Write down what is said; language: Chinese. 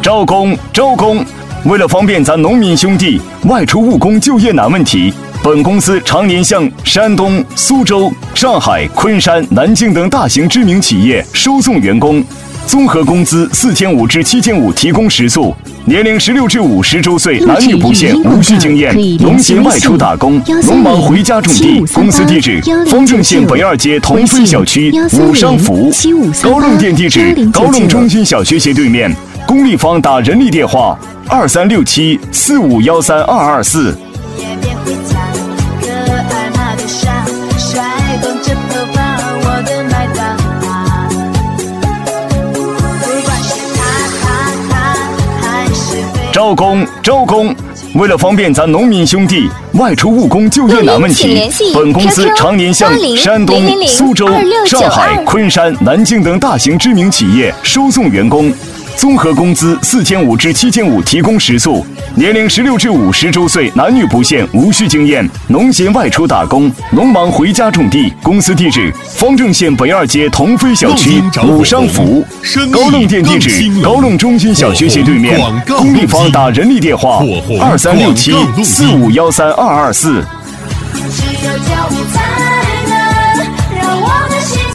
招工！为了方便咱农民兄弟外出务工就业难问题，本公司常年向山东、苏州、上海、昆山、南京等大型知名企业收送员工，综合工资4500至7500提供食宿，年龄16至50周岁，男女不限，无需经验，农闲外出打工，农忙回家种地。公司地址：方正县北2街同飞小区武商服，高冷店地址：高冷中心小学斜对面。公立方打人力电话：236745132224。招工！为了方便咱农民兄弟外出务工就业难问题，本公司常年向山东、苏州、上海、昆山、南京等大型知名企业收送员工，综合工资4500至7500提供食宿，年龄16至50周岁，男女不限，无需经验，农闲外出打工，农忙回家种地。公司地址：方正县北2街同飞小区武商服，高冷店地址：高冷中心小学斜对面。公立方打人力电话：236745132224。